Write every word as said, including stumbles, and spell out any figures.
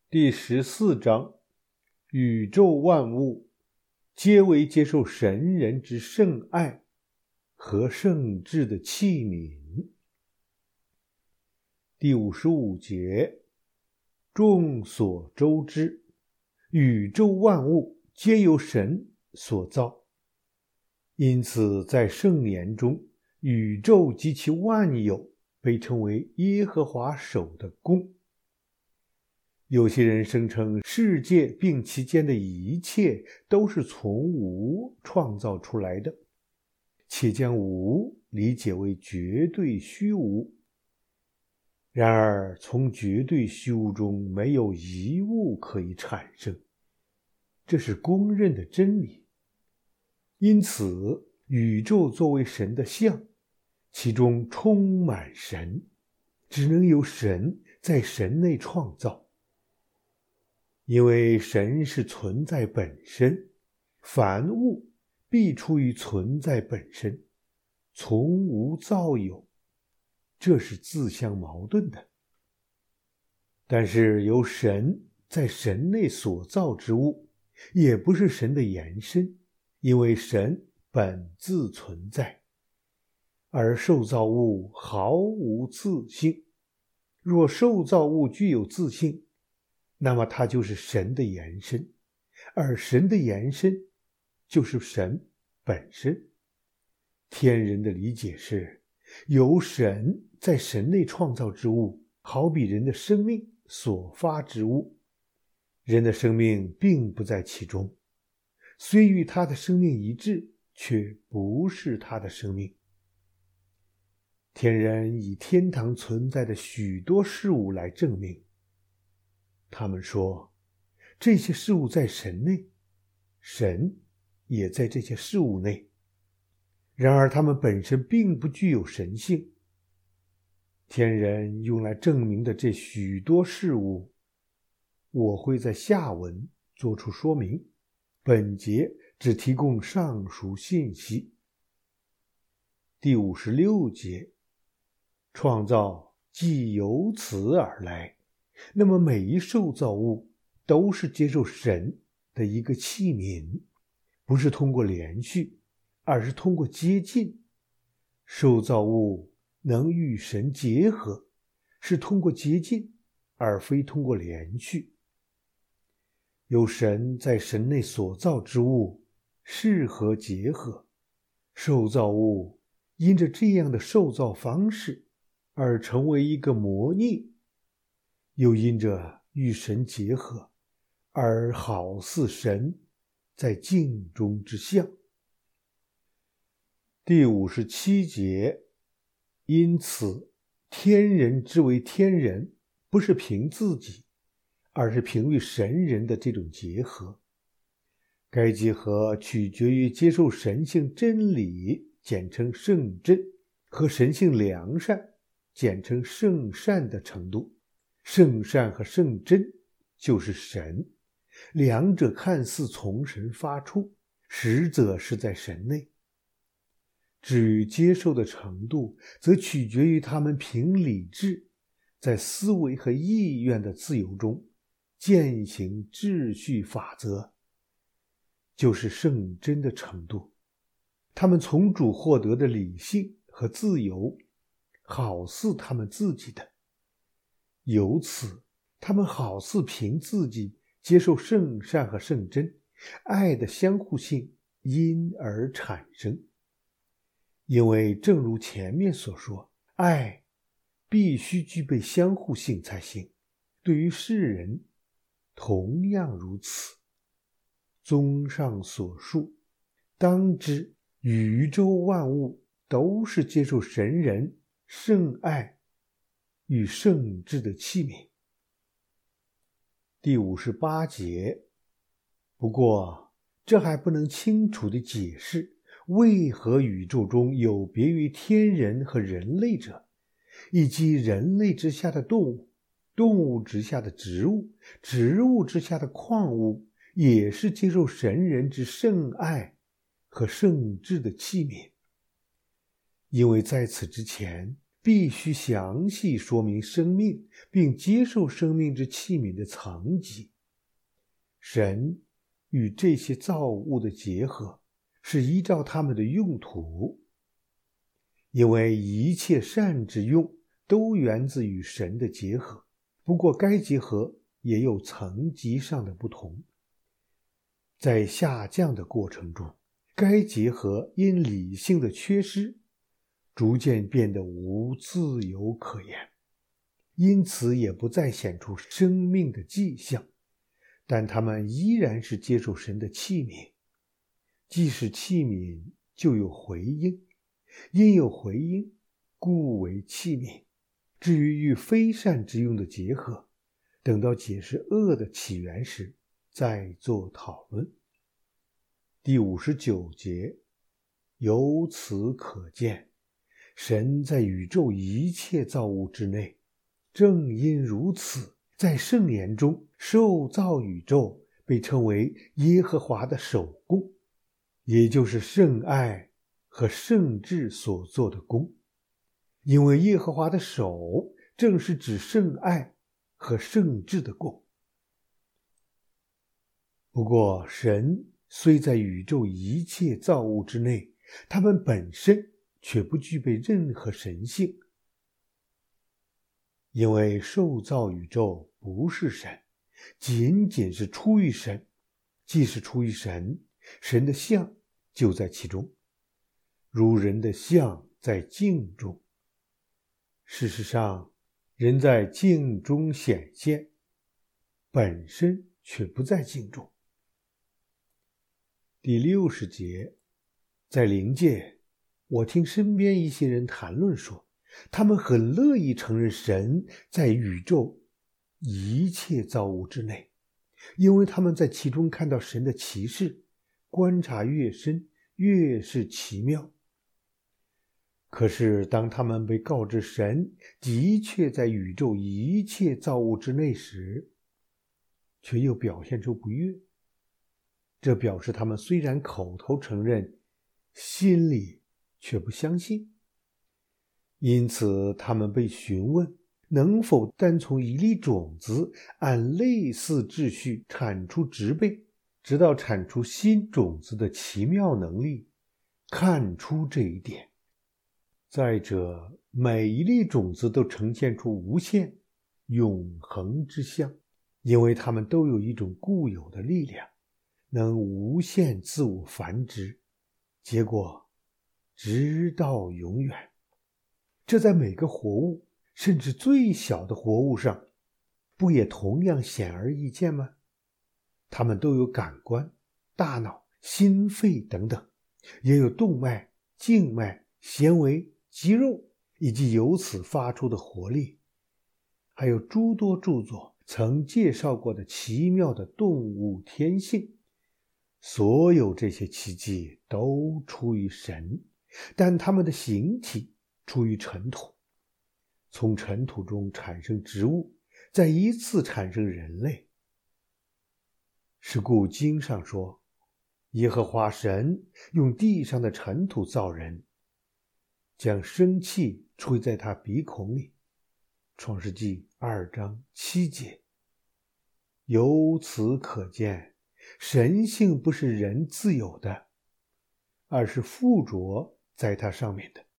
第十四章，宇宙万物皆为接受神人之圣爱和圣智的器皿。第五十五节，众所周知，宇宙万物皆由神所造，因此在圣言中，宇宙及其万有被称为耶和华手的工。有些人声称世界并其间的一切都是从无创造出来的，且将无理解为绝对虚无。然而，从绝对虚无中没有一物可以产生，这是公认的真理。因此，宇宙作为神的像，其中充满神，只能由神在神内创造。因为神是存在本身，凡物必出于存在本身，从无造有，这是自相矛盾的。但是由神在神内所造之物，也不是神的延伸，因为神本自存在，而受造物毫无自性。若受造物具有自性，那么它就是神的延伸，而神的延伸就是神本身。天人的理解是，由神在神内创造之物，好比人的生命所发之物，人的生命并不在其中，虽与他的生命一致，却不是他的生命。天人以天堂存在的许多事物来证明，他们说，这些事物在神内，神也在这些事物内。然而他们本身并不具有神性。天人用来证明的这许多事物，我会在下文做出说明，本节只提供上述信息。第五十六节，创造既由此而来，那么每一受造物都是接受神的一个器皿，不是通过连续，而是通过接近。受造物能与神结合，是通过接近，而非通过连续。有神在神内所造之物适合结合，受造物因着这样的受造方式而成为一个模拟，又因着与神结合，而好似神在镜中之像。第五十七节，因此天人之为天人，不是凭自己，而是凭与神人的这种结合。该结合取决于接受神性真理，简称圣真，和神性良善，简称圣善的程度。圣善和圣真就是神，两者看似从神发出，实则是在神内。至于接受的程度，则取决于他们凭理智，在思维和意愿的自由中践行秩序法则，就是圣真的程度。他们从主获得的理性和自由，好似他们自己的，由此他们好似凭自己接受圣善和圣真，爱的相互性因而产生。因为正如前面所说，爱必须具备相互性才行，对于世人同样如此。综上所述，当知宇宙万物都是接受神人圣爱与圣智的器皿。第五十八节，不过这还不能清楚地解释为何宇宙中有别于天人和人类者，以及人类之下的动物，动物之下的植物，植物之下的矿物，也是接受神人之圣爱和圣智的器皿。因为在此之前， 必须详细说明生命并接受生命之器皿的层级。神与这些造物的结合是依照他们的用途，因为一切善之用都源自于神的结合，不过该结合也有层级上的不同。在下降的过程中，该结合因理性的缺失逐渐变得无自由可言，因此也不再显出生命的迹象，但他们依然是接受神的器皿。既是器皿，就有回应，因有回应，故为器皿。至于与非善之用的结合，等到解释恶的起源时再做讨论。第五十九节，由此可见，神在宇宙一切造物之内。正因如此，在圣言中，受造宇宙被称为耶和华的手工，也就是圣爱和圣智所做的工。因为耶和华的手正是指圣爱和圣智的工。不过，神虽在宇宙一切造物之内，他们本身却不具备任何神性，因为受造宇宙不是神，仅仅是出于神。既是出于神，神的像就在其中，如人的像在镜中。事实上，人在镜中显现，本身却不在镜中。第六十节，在灵界，我听身边一些人谈论说，他们很乐意承认神在宇宙一切造物之内，因为他们在其中看到神的奇事，观察越深，越是奇妙。可是当他们被告知神的确在宇宙一切造物之内时，却又表现出不悦。这表示他们虽然口头承认，心里却不相信。因此他们被询问能否单从一粒种子按类似秩序产出植被，直到产出新种子的奇妙能力，看出这一点。再者，每一粒种子都呈现出无限、永恒之象，因为它们都有一种固有的力量，能无限自我繁殖，结果直到永远。这在每个活物，甚至最小的活物上，不也同样显而易见吗？它们都有感官、大脑、心肺等等，也有动脉、静脉、纤维、肌肉，以及由此发出的活力，还有诸多著作曾介绍过的奇妙的动物天性。所有这些奇迹都出于神，但它们的形体出于尘土，从尘土中产生植物，再依次产生人类。是故经上说，耶和华神用地上的尘土造人，将生气吹在他鼻孔里。创世纪二章七节。由此可见，神性不是人自有的，而是附着在它上面的。